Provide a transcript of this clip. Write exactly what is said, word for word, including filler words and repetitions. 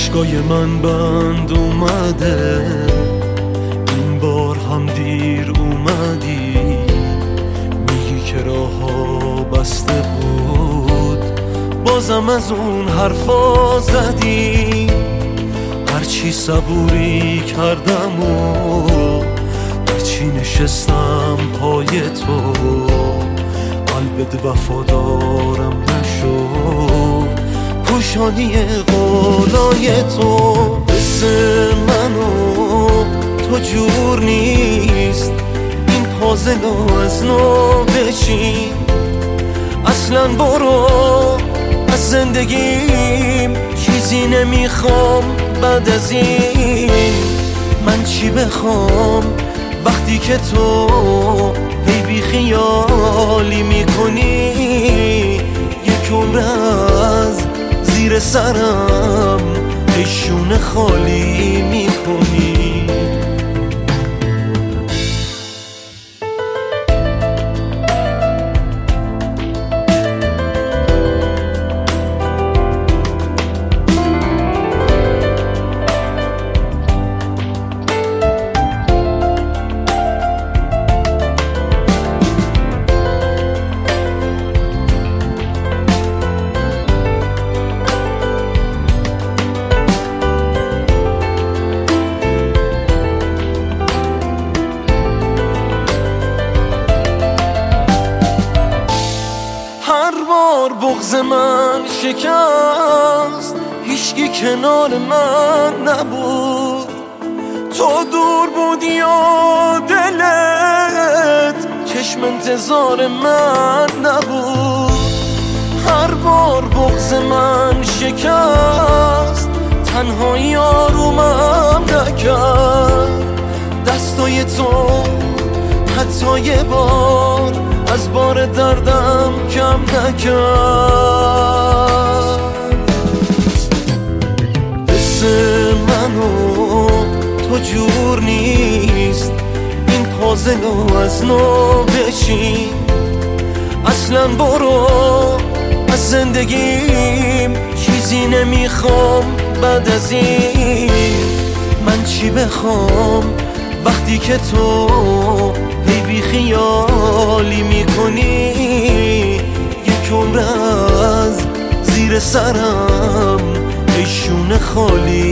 چشمای من بند اومده، این بار هم دیر اومدی. میگی که راه‌ها بسته بود، بازم از اون حرفا زدی. هرچی صبوری کردم و هرچی نشستم پای تو، قلبت وفادارم نشد، پوشانی قولای تو. مثل منو تو جور نیست، این پازلو از نو بچین. اصلا برو از زندگیم، چیزی نمیخوام بعد از این. من چی بخوام وقتی که تو هی بی خیالی میکنی؟ یک عمر از زیر سرم ای شونه خالی میکنی. هر بار بغض من شکست، هیچکی کنار من نبود. تو دور بودی و دلت چشم انتظار من نبود. هر بار بغض من شکست، تنهایی آرومم نکرد. دستای تو حتی یه بار از بار دردم کم نکرد. مثل منو تو جور نیست، این پازلو از نو بچین. اصلا برو از زندگیم، چیزی نمیخوام بعد از این. من چی بخوام وقتی که تو هی بی خیالی میکنی؟ یک عمر از زیر سرم ای شونه خالی